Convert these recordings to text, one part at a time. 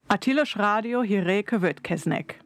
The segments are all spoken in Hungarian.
A Tilos Rádió hírei következnek.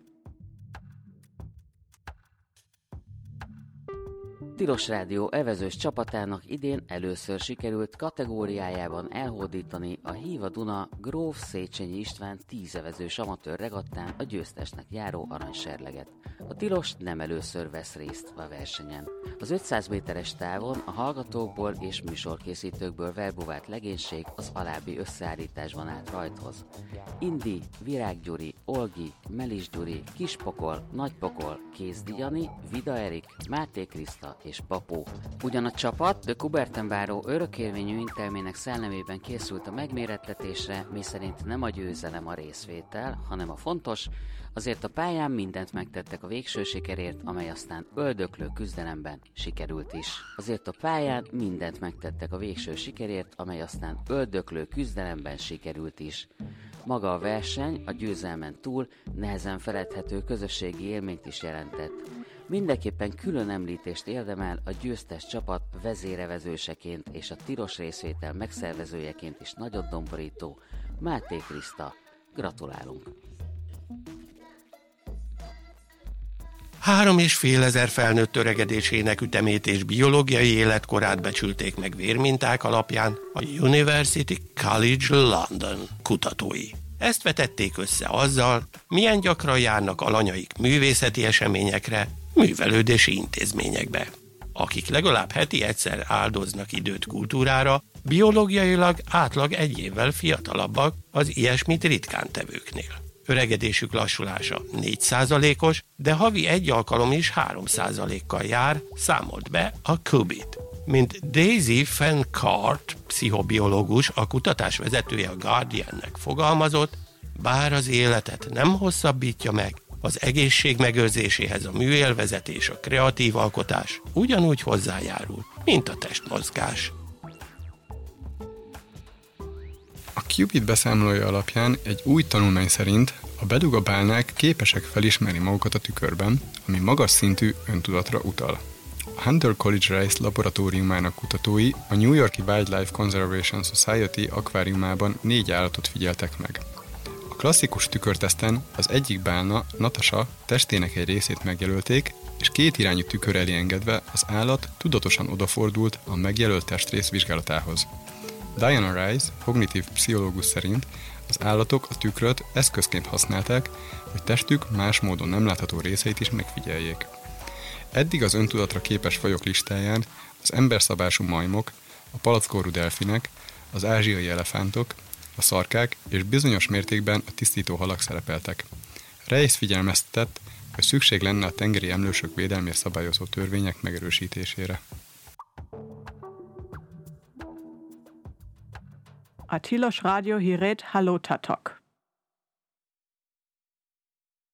Tilos Rádió evezős csapatának idén először sikerült kategóriájában elhódítani a Hiva Duna Gróf Széchenyi István 10 evezős amatőr regattán a győztesnek járó aranyserleget. A Tilos nem először vesz részt a versenyen. Az 500 méteres távon a hallgatókból és műsorkészítőkből verbuvált legénység az alábbi összeállításban állt rajthoz. Indi, Virág Gyuri, Olgi, Melis Gyuri, Kispokol, Nagypokol, Kézdi Jani, Vida Erik, Máté Kriszta és Papó. Ugyan a csapat de Kuberten váró örökérvényű intelmének szellemében készült a megmérettetésre, miszerint nem a győzelem a részvétel, hanem a fontos, azért a pályán mindent megtettek a végső sikerért, amely aztán öldöklő küzdelemben sikerült is. Azért a pályán mindent megtettek a végső sikerért, amely aztán öldöklő küzdelemben sikerült is. Maga a verseny a győzelmen túl nehezen feledhető közösségi élményt is jelentett. Mindenképpen külön említést érdemel a győztes csapat vezérevezőseként és a tilos részvétel megszervezőjeként is nagyot domborító Máté Kriszta. Gratulálunk! 3500 felnőtt öregedésének ütemét és biológiai életkorát becsülték meg vérminták alapján a University College London kutatói. Ezt vetették össze azzal, milyen gyakran járnak alanyaik művészeti eseményekre, művelődési intézményekbe. Akik legalább heti egyszer áldoznak időt kultúrára, biológiailag átlag 1 évvel fiatalabbak az ilyesmit ritkán tevőknél. Öregedésük lassulása 4%-os, de havi 1 alkalom is 3%-kal jár, számolt be a Qubit. Mint Daisy Fencart, pszichobiológus, a kutatás vezetője a Guardiannek fogalmazott, bár az életet nem hosszabbítja meg, az egészség megőrzéséhez a műélvezet és a kreatív alkotás ugyanúgy hozzájárul, mint a testmozgás. A Qubit beszámolója alapján egy új tanulmány szerint a bedugabálnák képesek felismerni magukat a tükörben, ami magas szintű öntudatra utal. A Hunter College Rice laboratóriumának kutatói a New York-i Wildlife Conservation Society akváriumában 4 állatot figyeltek meg. A klasszikus tükörteszten az egyik bálna, Natasha, testének egy részét megjelölték, és 2 irányú tükör elé engedve az állat tudatosan odafordult a megjelölt testrész vizsgálatához. Diana Rice, kognitív pszichológus szerint az állatok a tükröt eszközként használták, hogy testük más módon nem látható részeit is megfigyeljék. Eddig az öntudatra képes fajok listáján az emberszabású majmok, a palackórú delfinek, az ázsiai elefántok, a szarkák és bizonyos mértékben a tisztító halak szerepeltek. Rice figyelmeztetett, hogy szükség lenne a tengeri emlősök védelmét szabályozó törvények megerősítésére. A Tilos Rádió hírét hallottatok.